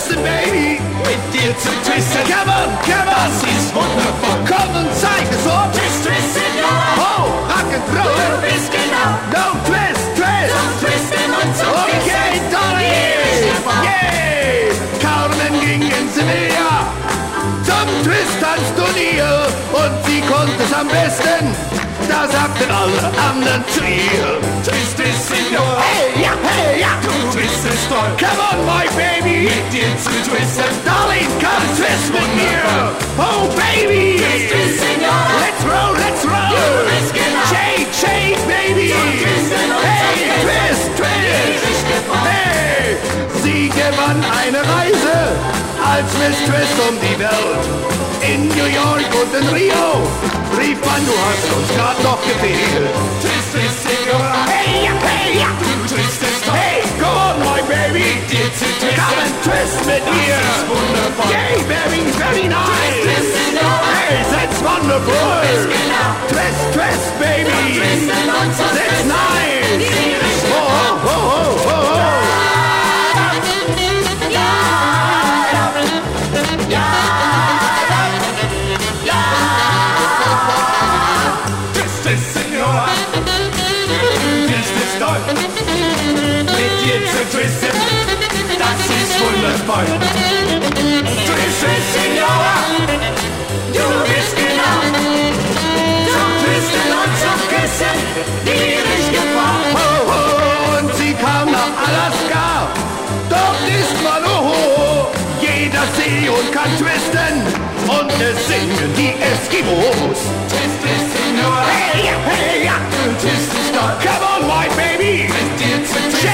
twisten, baby. Mit dir zu twisten, Come on, das ist wundervoll. komm und zeig es uns. Twist, twist, Signora, Oh, du Rock'n'Roll. bist genau. No twist, twist. Zum Twisten und zum Okay, Twisten. Dolly. Yay. Carmen ging in Sevilla zum Twist-Tanzturnier und sie konnte es am besten. Da sagten alle anderen zu ihr. Twist, twist, Signora, Hey, ja, du twistest toll. come on, my baby. Mit dir zu twisten, Darling, come twist mit mir. Oh, baby. twist, twist, Signora, Let's roll, let's roll. du bist genau. Shake, shake, baby. twisten und Hey, zum twist, twist. Ewig gefahren. Hey, sie gewann eine Reise als Miss Twist um die Welt. In New York und in Rio rief man, du hast uns grad noch gefehlt. Twist, twist, Signora, Hey, ja, du twistest toll. hey, go on, my baby. Mit dir zu Come twisten, and twist mit mir. das ist wundervoll. Yay, very, very nice. Twist, Signora, Hey, that's wonderful. genau. Twist, twist, baby. Twisten und zum That's Twisten. nice. Ewig Oh, oh, oh, oh, oh. Twist, twist, Signora, twist ist toll. Mit dir zu twisten, das ist wundervoll. Twist, twist, Signora, du bist genau. Zum Twisten und zum Küssen, die Gefahr. Oh, oh, und sie kam nach Alaska. Dort ist man oho. Jeder See und kann twisten. Und es singen die Eskimos. Twist, twist, Signora, Hey, ja, du twistest toll. come on, my baby. Mit dir zu twisten,